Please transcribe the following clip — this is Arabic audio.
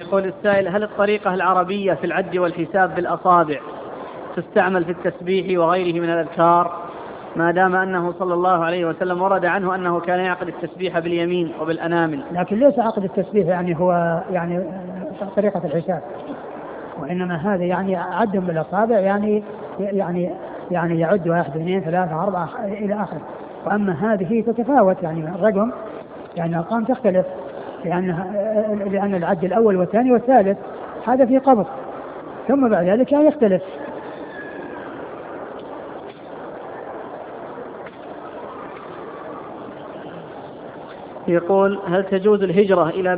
يقول السائل: هل الطريقة العربية في العد والحساب بالأصابع تستعمل في التسبيح وغيره من الأذكار، ما دام أنه صلى الله عليه وسلم ورد عنه أنه كان يعقد التسبيح باليمين وبالأنامل؟ لكن ليس عقد التسبيح يعني هو يعني طريقة الحساب، وإنما هذا يعني عد بالأصابع يعني يعد 1 2 3 4 إلى آخره. وأما هذه تتفاوت يعني الرقم، يعني الأرقام تختلف، لأن العد الأول والثاني والثالث هذا في قبض، ثم بعد ذلك يختلف. يقول: هل تجوز الهجرة إلى